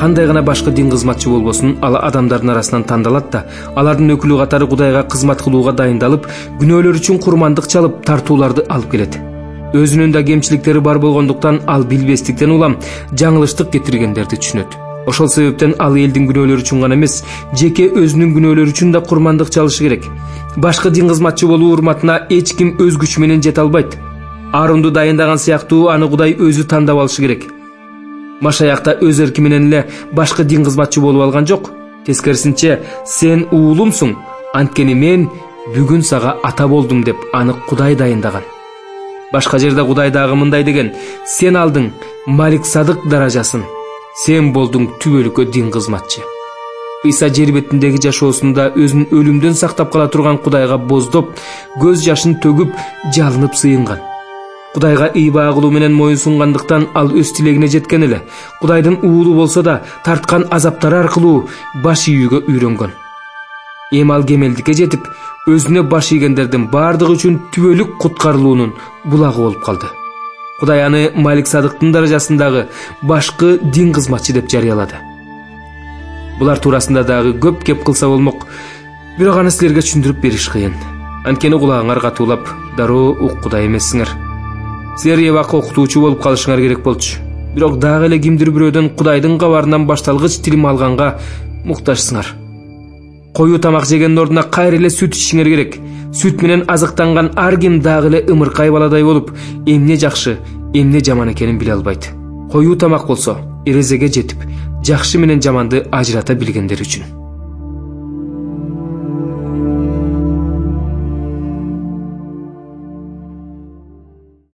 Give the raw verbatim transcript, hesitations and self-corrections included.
кандай гана башка дин кызматчы болбосун, ал адамдардын арасынан тандалат да, алардын өкүлү катары Кудайга кызмат кылууга дайындалып, күнөөлөр үчүн курмандык чалып, тартууларды алып келет. Өзүнүн да кемчиликтери бар болгондуктан ал билбестиктен улам жаңылыштык кетиргендерди түшүнөт. Ошол себептен ал элдин күнөөлөрү үчүн гана эмес, жеке өзүнүн күнөөлөрү үчүн да курмандык чалышы керек. Башкы дин кызматчы болуу урматына эч ким өз күчү менен жете албайт. Аарунду дайындаган сыяктуу аны Кудай өзү тандап алышы керек. Машаякта өз эрки менен эле башкы дин кызматчы болуп алган жок. Тескерисинче, сен уулумсуң, анткени мен бүгүн сага ата болдум деп аны Кудай дайындаган. Башка жерде Кудай дагы мындай деген: сен алдың Малик Садык даражасын. Сен болдуң түбөлүккө дин кызматчы. Ыйса жер бетиндеги жашоосунда өзүн өлүмдөн сактап кала турган Кудайга боздоп, көз жашын төгүп, жалынып сыйынган. Кудайга ыйбаа кылуу менен моюн сунгандыктан ал өз тилегине жеткен эле. Кудайдын уулу болсо да тарткан азаптары аркылуу баш ийүүгө үйрөнгөн. Эми ал кемелдикке жетип, өзүнө баш ийгендердин бардыгы үчүн түбөлүк куткарылуунун булагы болуп калды. Кудай аны Малик Садыктын даражасындагы башкы дин кызматчы деп жарыялады. Булар туурасында дагы көп кеп кылса болмок, бирок аны силерге түшүндүрүп бериш кыйын. Анткени кулагыңар катуулап, дароо уккудай эмессиңер. Силер эбак окутуучу болуп калышыңар керек болчу. Бирок дагы эле кимдир бирөөдөн Кудайдын кабарынан башталгыч тилим алганга муктажсыңар. Коюу тамак жегендин ордуна кайра эле сүт ичишиңер керек. Сүт менен азыктанган ар ким дагы эле ымыркай баладай болуп, эмне жакшы, эмне жаман экенин биле албайт. Коюу тамак болсо эрезеге жетип, жакшы менен жаманды ажырата билгендер үчүн.